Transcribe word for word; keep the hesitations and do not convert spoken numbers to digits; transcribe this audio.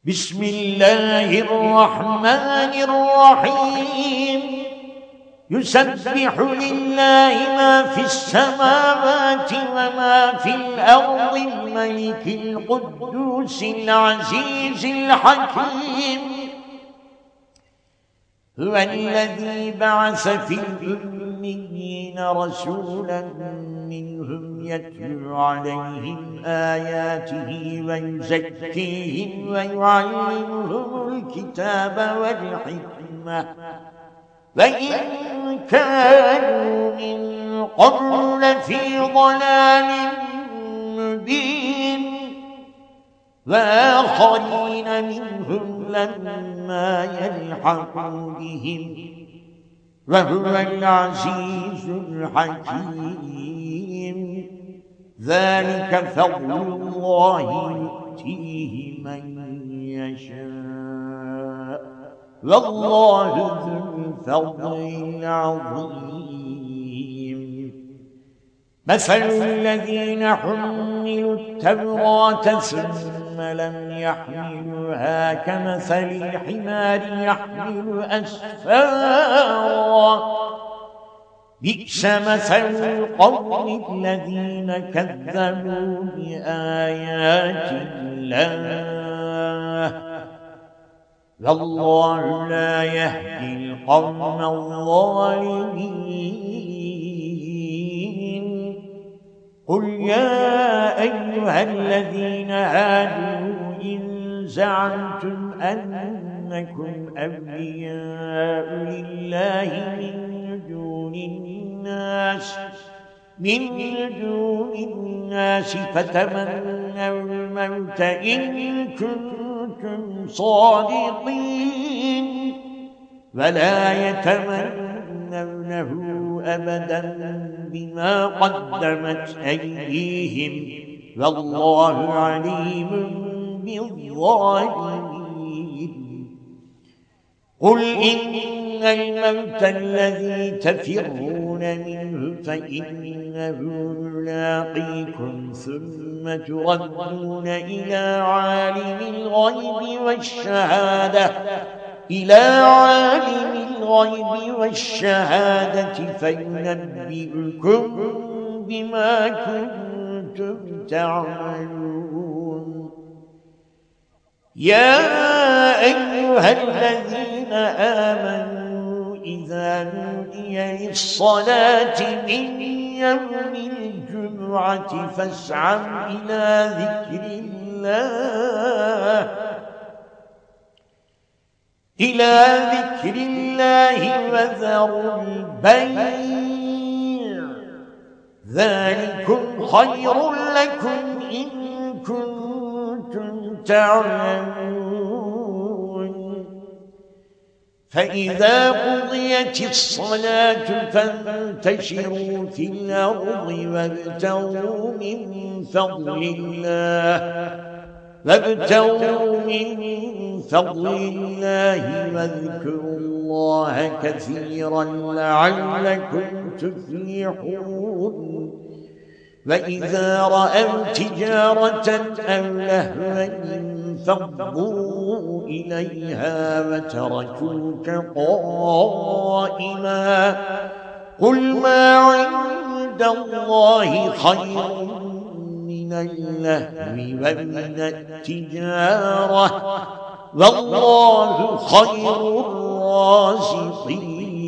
بسم الله الرحمن الرحيم يسبح لله ما في السماوات وما في الأرض الملك القدوس العزيز الحكيم هو الذي بعث في الأميين رسولا منهم يتلو عليهم آياته ويزكيهم ويعلمهم الكتاب والحكمة وإن كانوا من قبل لفي ضلال مبين وآخرين منهم لما يلحقوا بهم وهو العزيز الحكيم ذلك فضل الله يؤتيه من يشاء والله ذو الفضل العظيم مثل الذين حملوا التوراة ثم لم يحملوها كمثل الحمار يحمل أسفارا بئس مثل القوم الذين كذبوا بآيات الله والله لا يهدي القوم الظالمين قل يا أيها الذين هادوا إن زعمتم أنكم أولياء لله من دون الناس من دون الناس فتمنوا الموت إن كنتم صادقين ولا يتمنونه أبدا بما قدمت أيديهم والله عليم بالظالمين قل إن الموت الذي تفرون منه فإنه ملاقيكم ثم تردون إلى عالم الغيب والشهادة إلى عالم الغيب والشهادة فينبئكم بما كنتم تعملون يا أيها الذين آمنوا إذا نودي للصلاة من يوم الجمعة فاسعوا إلى ذكر الله إلى ذكر الله وذروا البيع ذلكم خير لكم إن كنتم تعلمون فإذا قضيت الصلاة فانتشروا في الأرض وابتغوا من فضل الله وابتغوا من فضل الله واذكروا الله كثيرا لعلكم تفلحون وإذا رأوا تجارة أو لهوا انفضوا إليها وتركوك قائما قل ما عند الله خير من اللهو ومن التجارة والله خير الرازقين